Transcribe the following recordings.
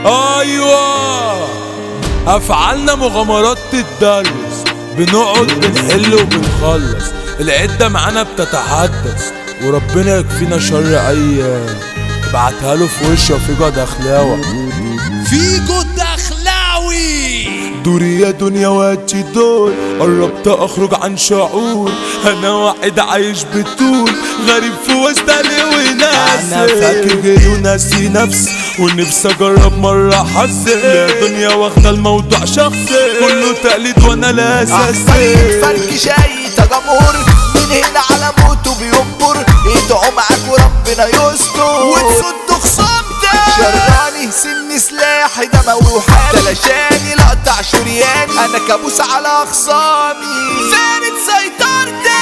ايوه افعالنا مغامرات تتدرس، بنقعد بنحل وبنخلص، العدة معانا بتتحدث، وربنا يكفينا شر ايام. ابعتها له في وشه فيجو دخلاوة. فيجو دخلاوي دوري يا دنيا وادي دول، قربت اخرج عن شعور، انا واحد عايش بطول، غريب في وسط اهلي وناسي، انا فاكر غيري وناسي نفسي، ونفسي اجرب مرة حظي، يا دنيا واخدة الموضوع شخصي، كله تقليد وانا لا اساسي. فرق شاي تجمهور، من هنا على موته بينبر، يدعو معاك وربنا يستر، وتصد خصامتك شراني سن سلاحي ده موحد، تلاشاني لقطع شرياني، انا كابوس على اخصامي، زانت سيطرتي.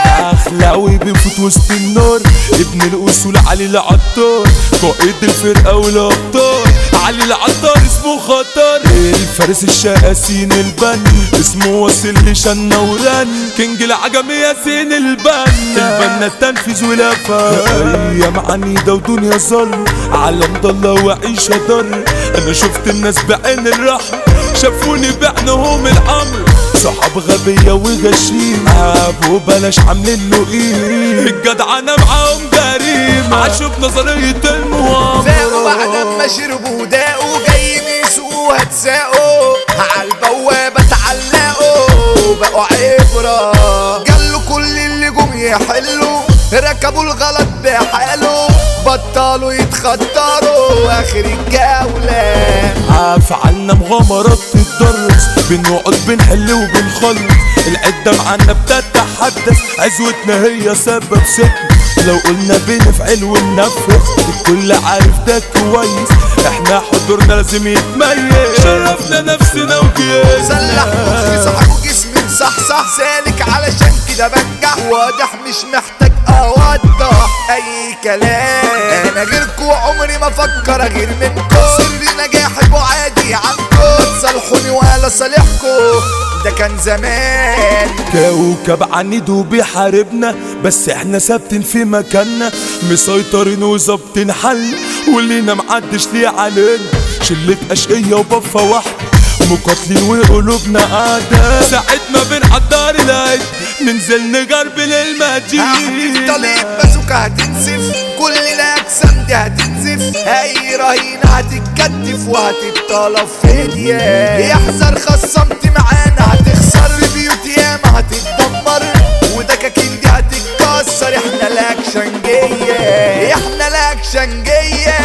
اخلاوي بيفوت وسط النار، ابن الاصول علي العطار، قائد الفرقه والابطال، علي العطار اسمه خطر، الفارس الشقاسين البن، اسمه واصل لشنا ورن، كينج العجمي ياسين البنا التنفيذ والافاق، ايام عنيده ودنيا ظل، عالم ضله وعيشه ضر، انا شفت الناس بعين الرحمه، شافوني بعنهم الامر، صحاب غبية وغشيم، ابو بلاش عاملين له ايه، الجدعنة معاهم جريمة، عاشوا بنظرية المؤامرة، فاقوا بعد ما شربوا داقوا، جايين يسوقوا هتساقوا، عالبوابة اتعلقوا، بقوا عبرة، جالوا كل اللي جم يحلوا، ركبوا الغلط بحاله، بطلوا يتخطروا اخر الجولة. افعالنا مغامرات تتدرس، بنقعد بنحل وبنخلص، العدة معانا بتتحدث، عزوتنا هي سبب سكن، لو قلنا بنفعل وننفذ، الكل عارف ده كويس، احنا حضورنا لازم يتميز، شرفنا نفسنا وجيزنا، سلح مخي صح وجسمي مصحصح، سالك علشان كده بنجح، واضح مش محتاج اوضح اي كلام، انا غيركوا عمري ما افكر غير منكم، سر نجاحي وعادي عنكم، تصالحوني ولا صالحكم، ده كان زمان. كوكب عنيد وبيحاربنا، بس احنا ثابتين في مكاننا، مسيطرين وظابطين حل، واللينا محدش ليه علينا، شلة اشقية وبفة واحدة، مقاتلين وقلوبنا قاعدة، ساعة ما بنحضر العيد ننزل نجربل المدينة، طليق بازوكا هتنسف، كل الاجسام دي هتنزف، اي رهينة هتتكتف وهتتطلب فدية، يحذر خصمت معانا هتخسر، بيوت ياما هتتدمر، ودكاكين دي هتتكسر، احنا الاكشن جاية، احنا الاكشن جاية.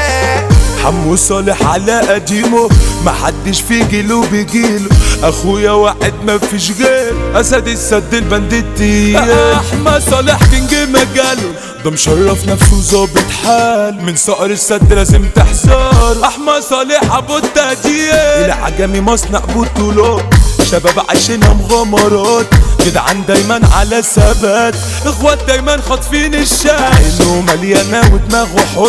حمو صالح على قديمه، محدش في جيله بيجيله، اخويا واحد مفيش غير، اسد السد البندتي، احمد صالح كينج مجاله، ده مشرف نفسه ظابط حال، من صقر السد لازم تحذر، احمد صالح ابو التهديد، العجمي مصنع بطولات، شباب عايشينها مغامرات، جدعان دايما على ثبات، اخوات دايما خاطفين الشاي، عينه مليانه ودماغه حر،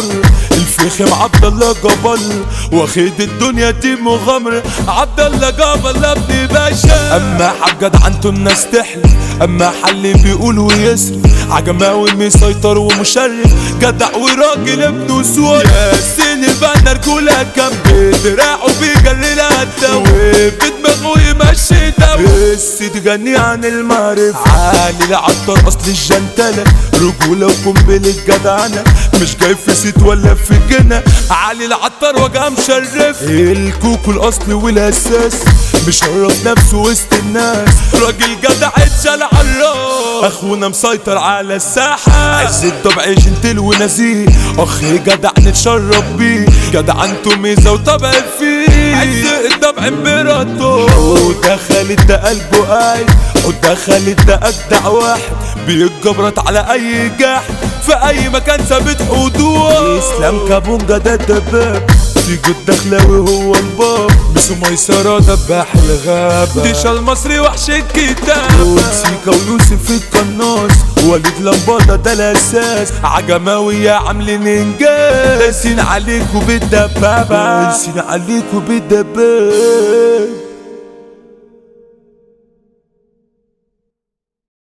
الفخم عبد الله جبل، واخد الدنيا دي مغامره، عبد الله جبل ابن باشا، اما حاجه عنده الناس تحلف، اما حل بيقول ويصرف، عجماوي مسيطر ومشرف، جدع وراجل ابن سوار، ياسين البنا رجوله كام، بدراعه بيجري لها الدواء، بدماغه يمشي دواء، بس تغني عن المعرفة، علي العطار اصل الجنتلة، رجولة وقنبلة جدعنة، مش جاي في سيت ولا في جنة، علي العطار وجهه مشرف، الكوكو الاصل والاساس، مشرف نفسه وسط الناس، راجل جدع اتشال عالراس، اخونا مسيطر على الساحة، عز الطبع جنتل ونزيه، اخ جدع نتشرف بيه، جدع انتو ميزة وطبع فيه، عز الطبع امبراطور، ودخلت ده قلبه قايد، ودخلت ده اجدع واحد، بيتجبرت على اي جحد، في اي مكان ثابت حضور، اسلام كابونجا ده الدباب، فيجو الدخلاوي هو الباب، بسو ميسرة دباح الغابة، ديشا المصري وحش الكتاب، وسيكا ويوسف القناص، وليد لمبادة ده الاساس، عجماوية عاملين انجاز، دايسين عليكوا بالدبابة، دايسين عليكوا بالدبابة.